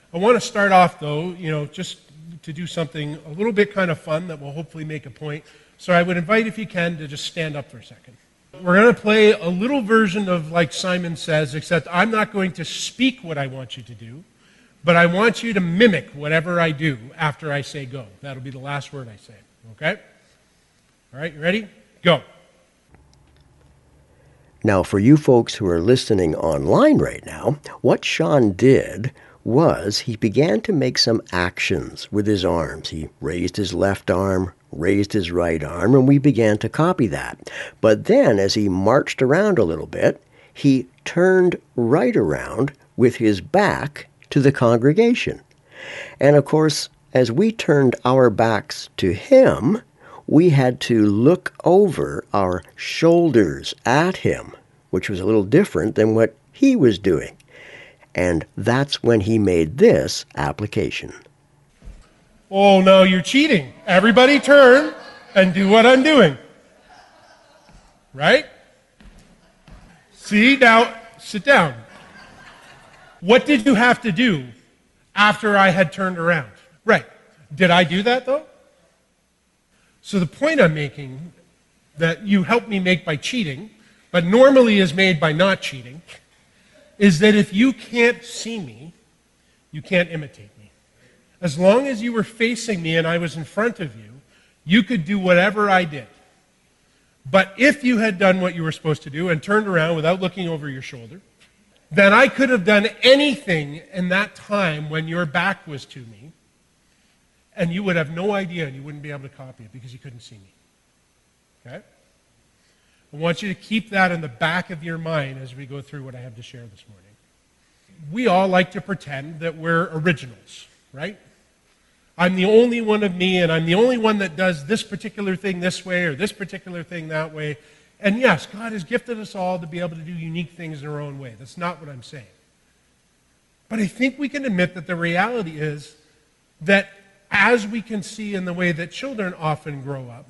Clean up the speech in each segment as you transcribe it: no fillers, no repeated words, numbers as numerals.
I want to start off, though, just to do something a little bit kind of fun that will hopefully make a point. So I would invite, if you can, to just stand up for a second. We're going to play a little version of like Simon Says, except I'm not going to speak what I want you to do, but I want you to mimic whatever I do after I say go. That'll be the last word I say, okay? All right, you ready? Go. Now, for you folks who are listening online right now, what Sean did was he began to make some actions with his arms. He raised his left arm, raised his right arm, and we began to copy that. But then, as he marched around a little bit, he turned right around with his back to the congregation. And of course, as we turned our backs to him, we had to look over our shoulders at him, which was a little different than what he was doing. And that's when he made this application. Oh, no, you're cheating. Everybody turn and do what I'm doing. Right? See, now, sit down. What did you have to do after I had turned around? Right. Did I do that, though? So the point I'm making, that you helped me make by cheating, but normally is made by not cheating, is that if you can't see me, you can't imitate me. As long as you were facing me and I was in front of you, you could do whatever I did. But if you had done what you were supposed to do and turned around without looking over your shoulder, then I could have done anything in that time when your back was to me, and you would have no idea and you wouldn't be able to copy it because you couldn't see me. Okay? I want you to keep that in the back of your mind as we go through what I have to share this morning. We all like to pretend that we're originals, right? I'm the only one of me, and I'm the only one that does this particular thing this way or this particular thing that way. And yes, God has gifted us all to be able to do unique things in our own way. That's not what I'm saying. But I think we can admit that the reality is that as we can see in the way that children often grow up,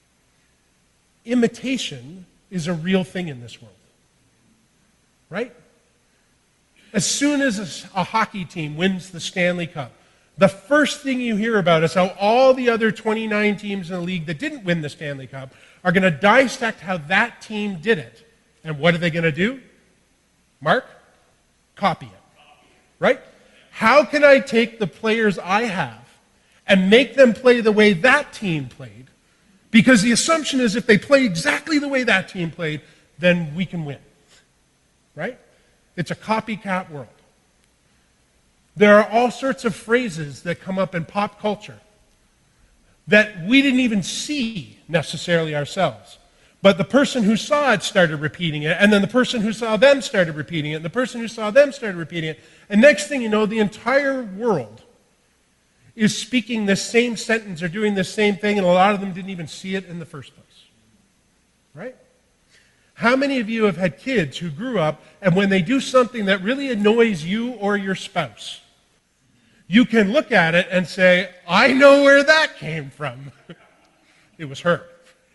imitation is a real thing in this world. Right? As soon as a hockey team wins the Stanley Cup, the first thing you hear about is how all the other 29 teams in the league that didn't win the Stanley Cup are going to dissect how that team did it. And what are they going to do? Mark? Copy it. Right? How can I take the players I have and make them play the way that team played? Because the assumption is if they play exactly the way that team played, then we can win. Right? It's a copycat world. There are all sorts of phrases that come up in pop culture that we didn't even see necessarily ourselves. But the person who saw it started repeating it, and then the person who saw them started repeating it, and the person who saw them started repeating it. And next thing you know, the entire world is speaking this same sentence or doing this same thing, and a lot of them didn't even see it in the first place. Right? How many of you have had kids who grew up, and when they do something that really annoys you or your spouse, you can look at it and say, I know where that came from. It was her.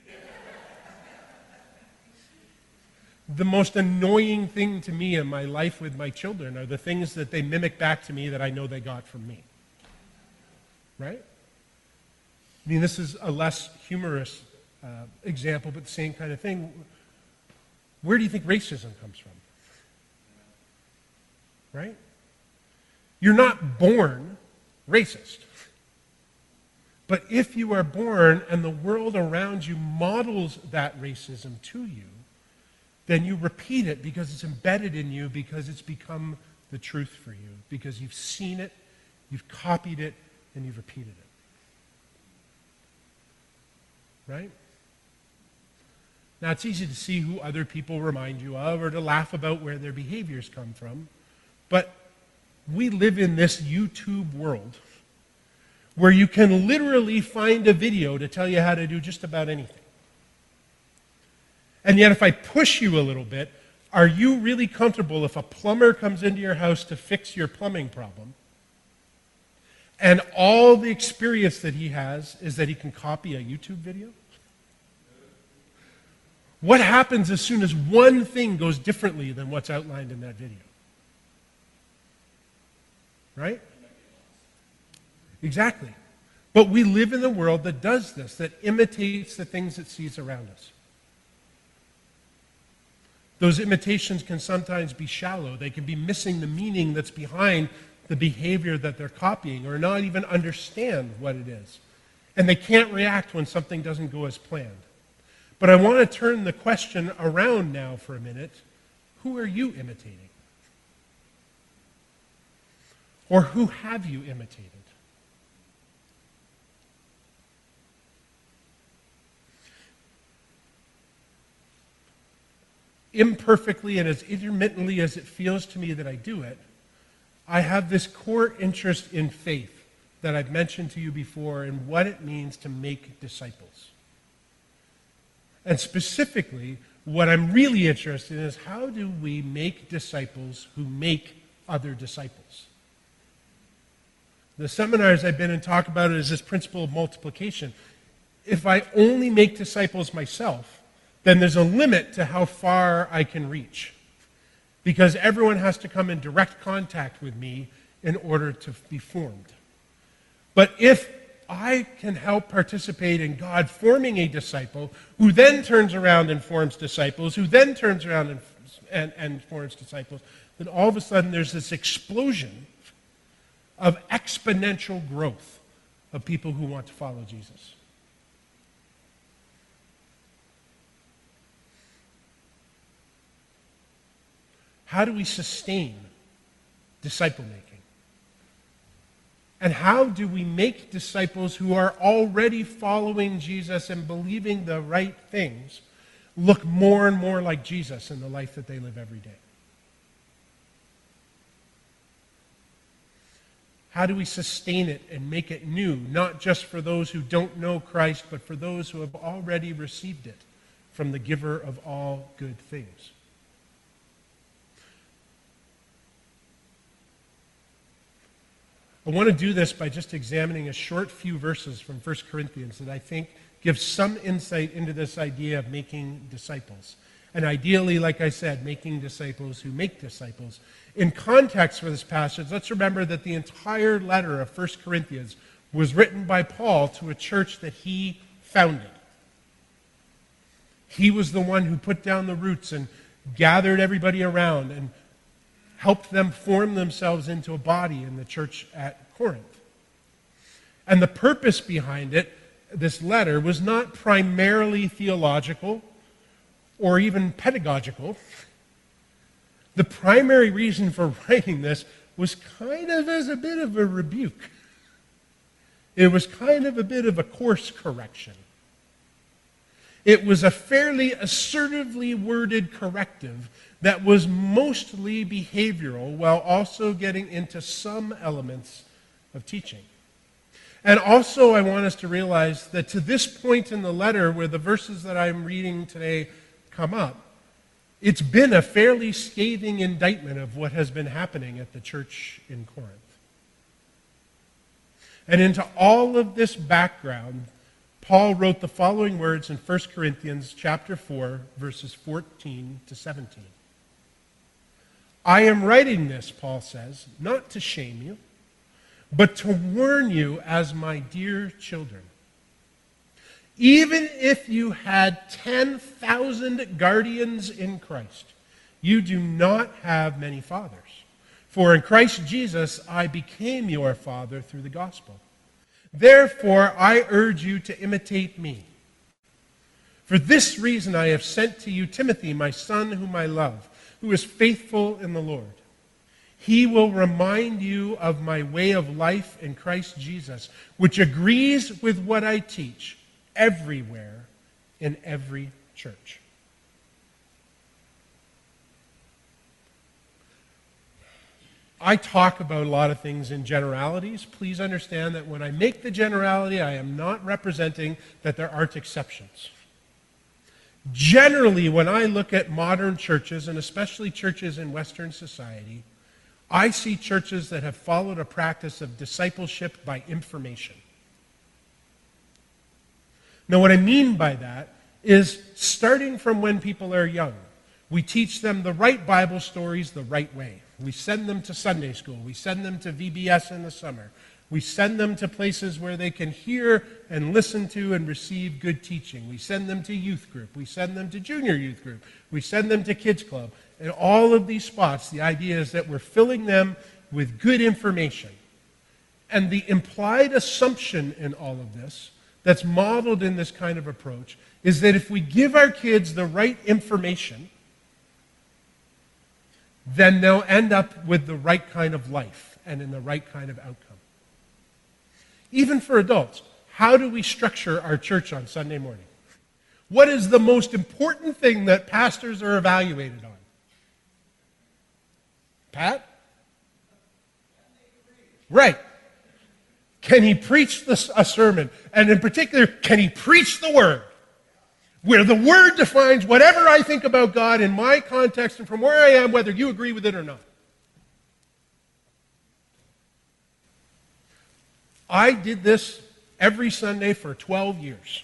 The most annoying thing to me in my life with my children are the things that they mimic back to me that I know they got from me. Right? I mean, this is a less humorous example, but the same kind of thing. Where do you think racism comes from? Right? You're not born racist. But if you are born and the world around you models that racism to you, then you repeat it because it's embedded in you, because it's become the truth for you, because you've seen it, you've copied it, and you've repeated it. Right? Now, it's easy to see who other people remind you of or to laugh about where their behaviors come from, but we live in this YouTube world where you can literally find a video to tell you how to do just about anything. And yet, if I push you a little bit, are you really comfortable if a plumber comes into your house to fix your plumbing problem, and all the experience that he has is that he can copy a YouTube video? What happens as soon as one thing goes differently than what's outlined in that video? Right? Exactly. But we live in a world that does this, that imitates the things it sees around us. Those imitations can sometimes be shallow. They can be missing the meaning that's behind the behavior that they're copying, or not even understand what it is. And they can't react when something doesn't go as planned. But I want to turn the question around now for a minute. Who are you imitating? Or who have you imitated? Imperfectly and as intermittently as it feels to me that I do it, I have this core interest in faith that I've mentioned to you before and what it means to make disciples. And specifically, what I'm really interested in is how do we make disciples who make other disciples? The seminars I've been in talk about it as this principle of multiplication. If I only make disciples myself, then there's a limit to how far I can reach. Because everyone has to come in direct contact with me in order to be formed. But if I can help participate in God forming a disciple, who then turns around and forms disciples, who then turns around and forms disciples, then all of a sudden there's this explosion of exponential growth of people who want to follow Jesus. How do we sustain disciple making? And how do we make disciples who are already following Jesus and believing the right things look more and more like Jesus in the life that they live every day? How do we sustain it and make it new, not just for those who don't know Christ, but for those who have already received it from the giver of all good things? I want to do this by just examining a short few verses from 1 Corinthians that I think give some insight into this idea of making disciples. And ideally, like I said, making disciples who make disciples. In context for this passage, let's remember that the entire letter of 1 Corinthians was written by Paul to a church that he founded. He was the one who put down the roots and gathered everybody around and helped them form themselves into a body in the church at Corinth. And the purpose behind it, this letter, was not primarily theological or even pedagogical. The primary reason for writing this was kind of as a bit of a rebuke. It was kind of a bit of a course correction. It was a fairly assertively worded corrective that was mostly behavioral while also getting into some elements of teaching. And also I want us to realize that to this point in the letter where the verses that I'm reading today come up, it's been a fairly scathing indictment of what has been happening at the church in Corinth. And into all of this background, Paul wrote the following words in 1 Corinthians chapter 4, verses 14 to 17. I am writing this, Paul says, not to shame you, but to warn you as my dear children. Even if you had 10,000 guardians in Christ, you do not have many fathers. For in Christ Jesus I became your father through the gospel. Therefore I urge you to imitate me. For this reason I have sent to you Timothy, my son whom I love, who is faithful in the Lord. He will remind you of my way of life in Christ Jesus, which agrees with what I teach everywhere in every church. I talk about a lot of things in generalities. Please understand that when I make the generality, I am not representing that there aren't exceptions. Generally, when I look at modern churches, and especially churches in Western society, I see churches that have followed a practice of discipleship by information. Now, what I mean by that is starting from when people are young, we teach them the right Bible stories the right way. We send them to Sunday school. We send them to VBS in the summer. We send them to places where they can hear and listen to and receive good teaching. We send them to youth group. We send them to junior youth group. We send them to kids club. And all of these spots, the idea is that we're filling them with good information. And the implied assumption in all of this that's modeled in this kind of approach is that if we give our kids the right information, then they'll end up with the right kind of life and in the right kind of outcome. Even for adults, how do we structure our church on Sunday morning? What is the most important thing that pastors are evaluated on? Pat? Right. Can he preach a sermon? And in particular, can he preach the Word? Where the Word defines whatever I think about God in my context and from where I am, whether you agree with it or not. I did this every Sunday for 12 years.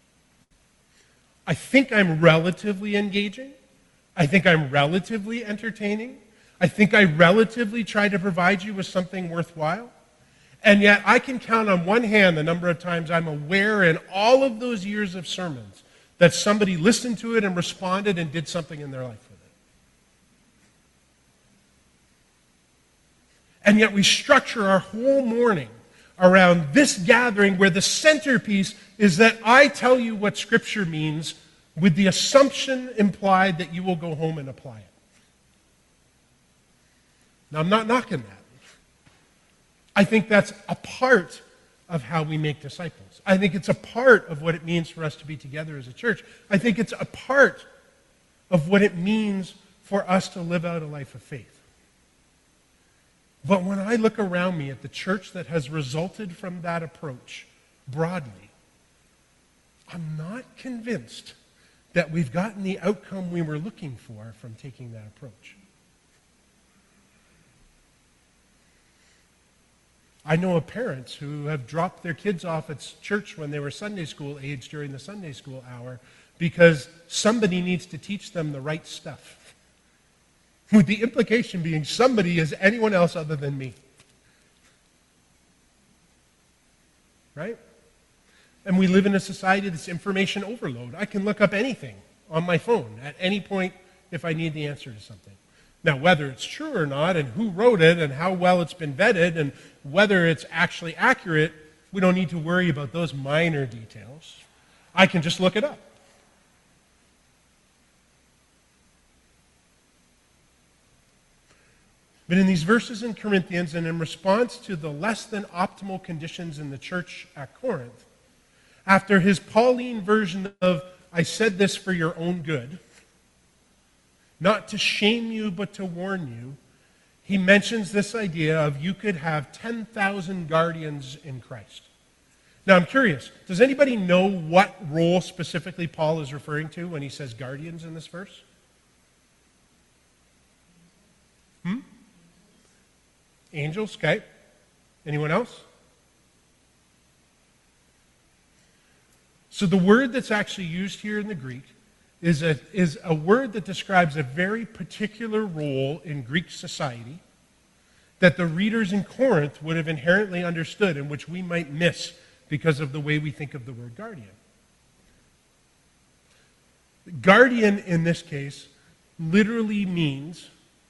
I think I'm relatively engaging. I think I'm relatively entertaining. I think I relatively try to provide you with something worthwhile. And yet I can count on one hand the number of times I'm aware in all of those years of sermons that somebody listened to it and responded and did something in their life with it. And yet we structure our whole morning around this gathering where the centerpiece is that I tell you what Scripture means with the assumption implied that you will go home and apply it. Now, I'm not knocking that. I think that's a part of how we make disciples. I think it's a part of what it means for us to be together as a church. I think it's a part of what it means for us to live out a life of faith. But when I look around me at the church that has resulted from that approach broadly, I'm not convinced that we've gotten the outcome we were looking for from taking that approach. I know of parents who have dropped their kids off at church when they were Sunday school age during the Sunday school hour because somebody needs to teach them the right stuff. With the implication being somebody is anyone else other than me. Right? And we live in a society that's information overload. I can look up anything on my phone at any point if I need the answer to something. Now, whether it's true or not, and who wrote it, and how well it's been vetted, and whether it's actually accurate, we don't need to worry about those minor details. I can just look it up. But in these verses in Corinthians, and in response to the less than optimal conditions in the church at Corinth, after his Pauline version of, I said this for your own good, not to shame you, but to warn you, he mentions this idea of you could have 10,000 guardians in Christ. Now, I'm curious, does anybody know what role specifically Paul is referring to when he says guardians in this verse? Angels, okay. Anyone else? So the word that's actually used here in the Greek is a word that describes a very particular role in Greek society that the readers in Corinth would have inherently understood and which we might miss because of the way we think of the word guardian. Guardian in this case literally means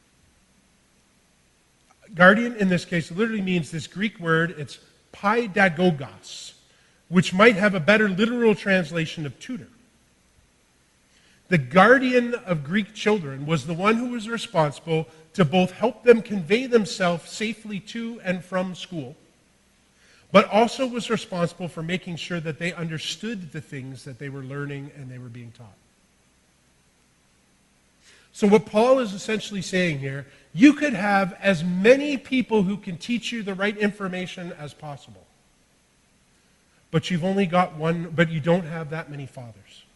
this Greek word, it's paidagogos, which might have a better literal translation of tutor. The guardian of Greek children was the one who was responsible to both help them convey themselves safely to and from school, but also was responsible for making sure that they understood the things that they were learning and they were being taught. So what Paul is essentially saying here, you could have as many people who can teach you the right information as possible. But you've only got one, but you don't have that many fathers.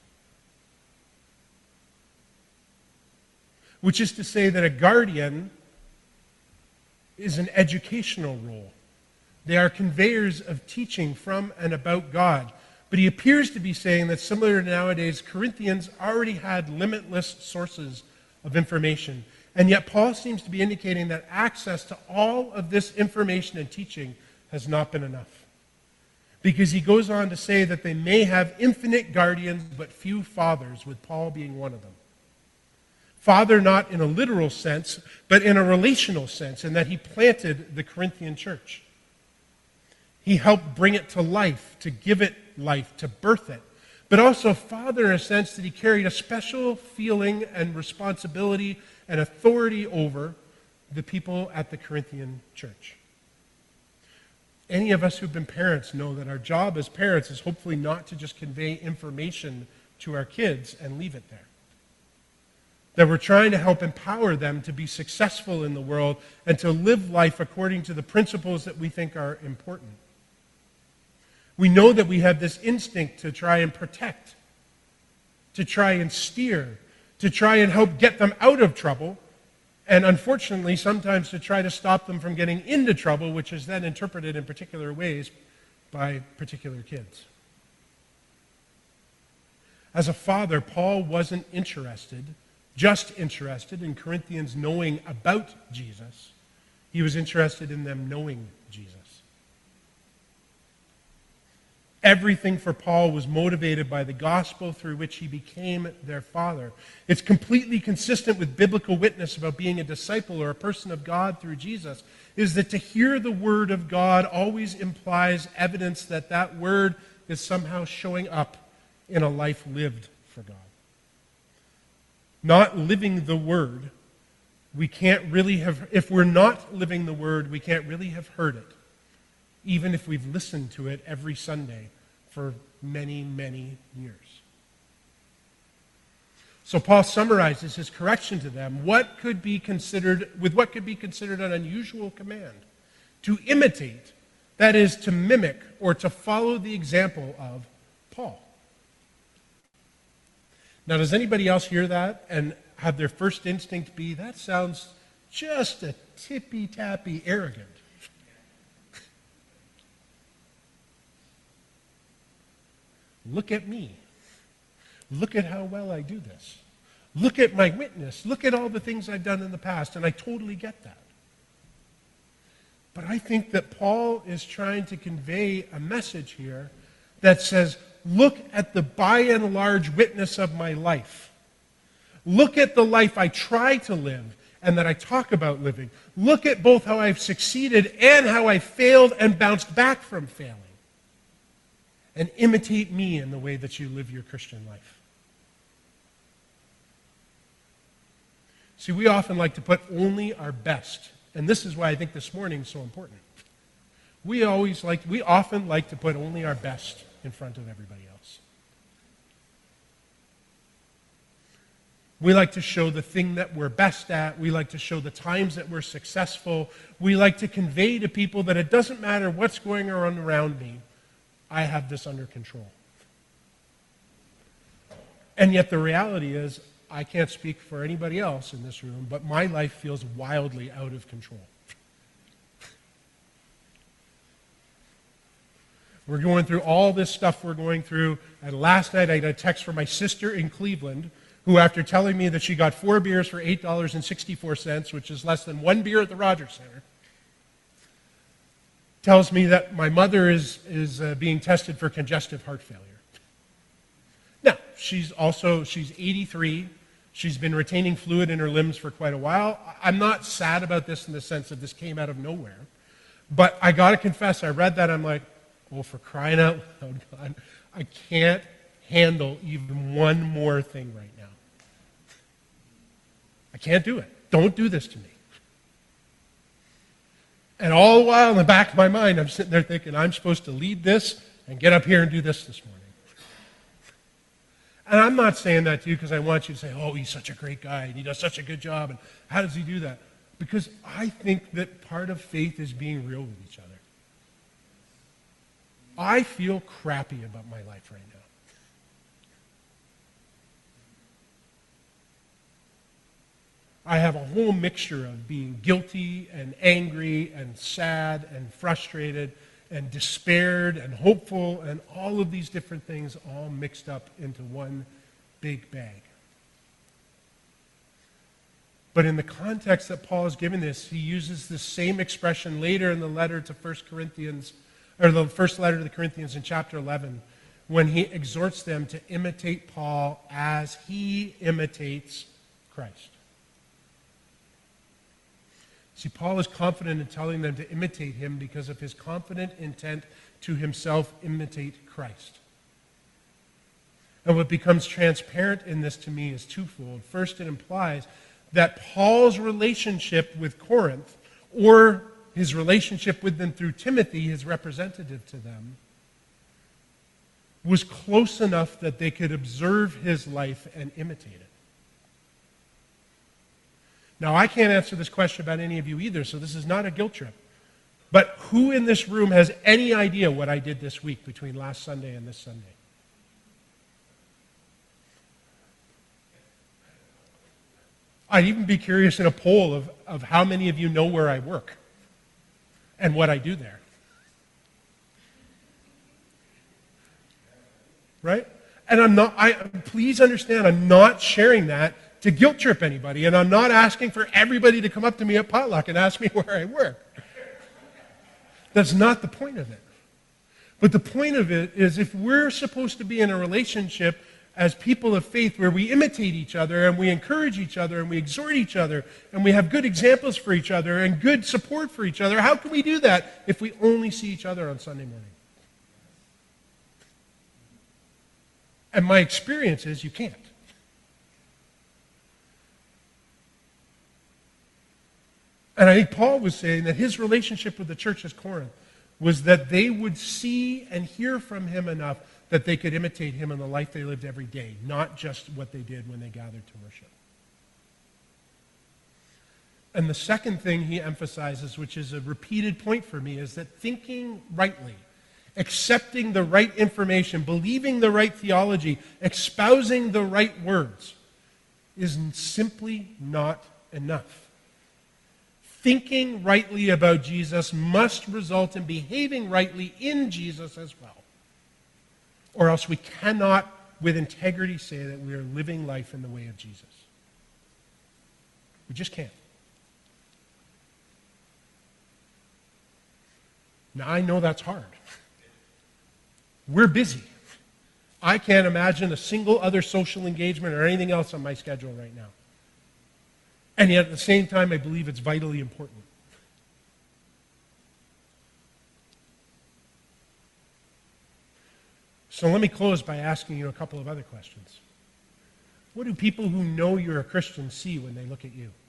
Which is to say that a guardian is an educational role. They are conveyors of teaching from and about God. But he appears to be saying that similar to nowadays, Corinthians already had limitless sources of information. And yet Paul seems to be indicating that access to all of this information and teaching has not been enough. Because he goes on to say that they may have infinite guardians but few fathers, with Paul being one of them. Father not in a literal sense, but in a relational sense, in that he planted the Corinthian church. He helped bring it to life, to give it life, to birth it. But also father in a sense that he carried a special feeling and responsibility and authority over the people at the Corinthian church. Any of us who've been parents know that our job as parents is hopefully not to just convey information to our kids and leave it there. That we're trying to help empower them to be successful in the world and to live life according to the principles that we think are important. We know that we have this instinct to try and protect, to try and steer, to try and help get them out of trouble, and unfortunately sometimes to try to stop them from getting into trouble, which is then interpreted in particular ways by particular kids. As a father, Paul wasn't just interested in Corinthians knowing about Jesus. He was interested in them knowing Jesus. Everything for Paul was motivated by the gospel through which he became their father. It's completely consistent with biblical witness about being a disciple or a person of God through Jesus, is that to hear the word of God always implies evidence that that word is somehow showing up in a life lived for God. Not living the word, we can't really have, if we're not living the word, we can't really have heard it, even if we've listened to it every Sunday for many, many years. So Paul summarizes his correction to them, with what could be considered an unusual command: to imitate, that is, to mimic or to follow the example of Paul. Now, does anybody else hear that and have their first instinct be, that sounds just a tippy-tappy arrogant? Look at me. Look at how well I do this. Look at my witness. Look at all the things I've done in the past, and I totally get that. But I think that Paul is trying to convey a message here that says, look at the by and large witness of my life. Look at the life I try to live and that I talk about living. Look at both how I've succeeded and how I failed and bounced back from failing. And imitate me in the way that you live your Christian life. See, we often like to put only our best, and this is why I think this morning is so important. We often like to put only our best in front of everybody else. We like to show the thing that we're best at. We like to show the times that we're successful. We like to convey to people that it doesn't matter what's going on around me, I have this under control. And yet the reality is, I can't speak for anybody else in this room, but my life feels wildly out of control. We're going through all this stuff we're going through, and last night I got a text from my sister in Cleveland, who, after telling me that she got 4 beers for $8.64, which is less than 1 beer at the Rogers Center, tells me that my mother is being tested for congestive heart failure. Now, she's 83. She's been retaining fluid in her limbs for quite a while. I'm not sad about this in the sense that this came out of nowhere. But I got to confess, I read that, I'm like, oh, for crying out loud, God, I can't handle even one more thing right now. I can't do it. Don't do this to me. And all the while in the back of my mind, I'm sitting there thinking, I'm supposed to lead this and get up here and do this morning. And I'm not saying that to you because I want you to say, oh, he's such a great guy and he does such a good job, and how does he do that? Because I think that part of faith is being real with each other. I feel crappy about my life right now. I have a whole mixture of being guilty and angry and sad and frustrated and despaired and hopeful and all of these different things all mixed up into one big bag. But in the context that Paul is giving this, he uses the same expression later in the letter to 1 Corinthians, or the first letter to the Corinthians in chapter 11, when he exhorts them to imitate Paul as he imitates Christ. See, Paul is confident in telling them to imitate him because of his confident intent to himself imitate Christ. And what becomes transparent in this to me is twofold. First, it implies that Paul's relationship with Corinth, or his relationship with them through Timothy, his representative to them, was close enough that they could observe his life and imitate it. Now, I can't answer this question about any of you either, so this is not a guilt trip. But who in this room has any idea what I did this week between last Sunday and this Sunday? I'd even be curious in a poll of how many of you know where I work and what I do there. Right? And please understand, I'm not sharing that to guilt trip anybody, and I'm not asking for everybody to come up to me at potluck and ask me where I work. That's not the point of it. But the point of it is, if we're supposed to be in a relationship as people of faith where we imitate each other and we encourage each other and we exhort each other and we have good examples for each other and good support for each other, how can we do that if we only see each other on Sunday morning? And my experience is you can't. And I think Paul was saying that his relationship with the church at Corinth was that they would see and hear from him enough that they could imitate him in the life they lived every day, not just what they did when they gathered to worship. And the second thing he emphasizes, which is a repeated point for me, is that thinking rightly, accepting the right information, believing the right theology, espousing the right words, is simply not enough. Thinking rightly about Jesus must result in behaving rightly in Jesus as well. Or else we cannot, with integrity, say that we are living life in the way of Jesus. We just can't. Now, I know that's hard. We're busy. I can't imagine a single other social engagement or anything else on my schedule right now. And yet, at the same time, I believe it's vitally important. So let me close by asking you a couple of other questions. What do people who know you're a Christian see when they look at you?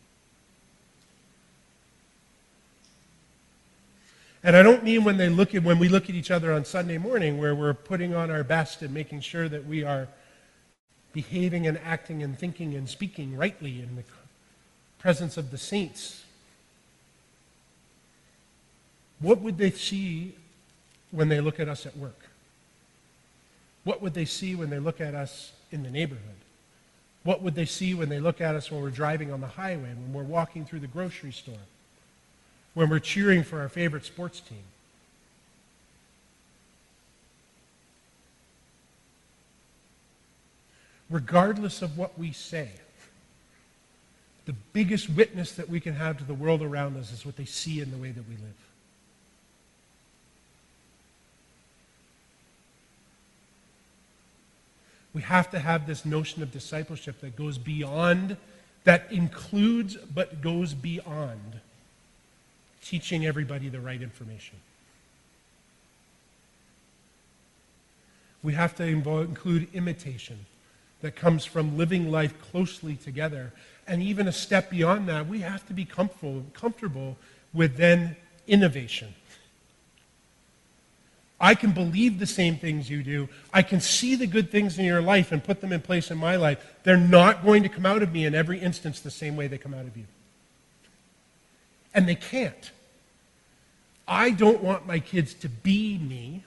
And I don't mean when we look at each other on Sunday morning, where we're putting on our best and making sure that we are behaving and acting and thinking and speaking rightly in the presence of the saints. What would they see when they look at us at work? What would they see when they look at us in the neighborhood? What would they see when they look at us when we're driving on the highway, when we're walking through the grocery store, when we're cheering for our favorite sports team? Regardless of what we say, the biggest witness that we can have to the world around us is what they see in the way that we live. We have to have this notion of discipleship that goes beyond, that includes but goes beyond teaching everybody the right information. We have to include imitation that comes from living life closely together. And even a step beyond that, we have to be comfortable with then innovation. I can believe the same things you do. I can see the good things in your life and put them in place in my life. They're not going to come out of me in every instance the same way they come out of you. And they can't. I don't want my kids to be me.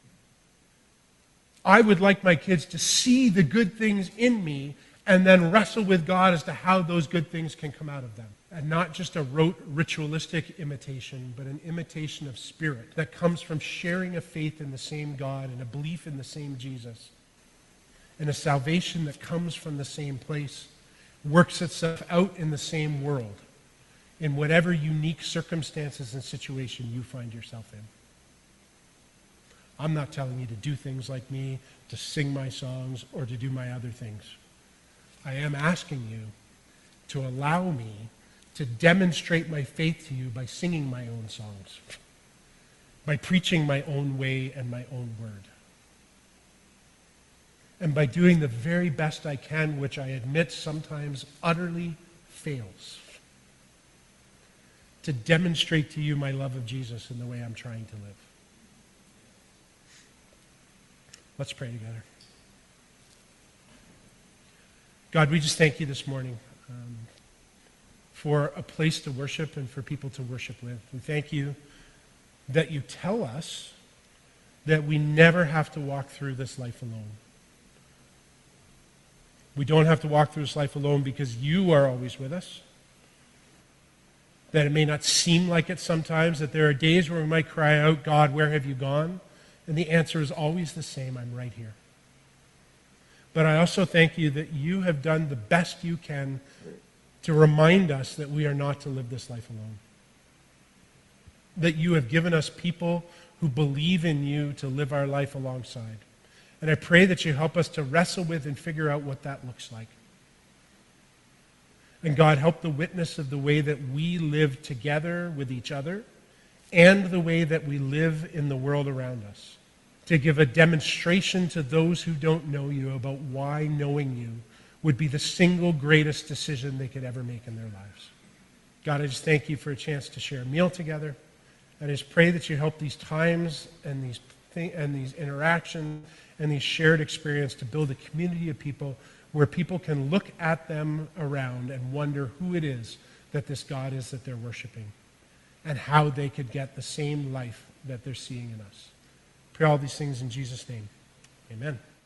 I would like my kids to see the good things in me and then wrestle with God as to how those good things can come out of them. And not just a rote ritualistic imitation, but an imitation of spirit that comes from sharing a faith in the same God and a belief in the same Jesus and a salvation that comes from the same place works itself out in the same world, in whatever unique circumstances and situation you find yourself in. I'm not telling you to do things like me, to sing my songs, or to do my other things. I am asking you to allow me to demonstrate my faith to you by singing my own songs, by preaching my own way and my own word, and by doing the very best I can, which I admit sometimes utterly fails, to demonstrate to you my love of Jesus in the way I'm trying to live. Let's pray together. God, we just thank you this morning for a place to worship and for people to worship with. We thank you that you tell us that we never have to walk through this life alone. We don't have to walk through this life alone because you are always with us. That it may not seem like it sometimes, that there are days where we might cry out, God, where have you gone? And the answer is always the same, I'm right here. But I also thank you that you have done the best you can to remind us that we are not to live this life alone. That you have given us people who believe in you to live our life alongside. And I pray that you help us to wrestle with and figure out what that looks like. And God, help the witness of the way that we live together with each other and the way that we live in the world around us, to give a demonstration to those who don't know you about why knowing you would be the single greatest decision they could ever make in their lives. God, I just thank you for a chance to share a meal together. And I just pray that you help these times and these interactions and these shared experience to build a community of people where people can look at them around and wonder who it is that this God is that they're worshiping and how they could get the same life that they're seeing in us. Pray all these things in Jesus' name. Amen.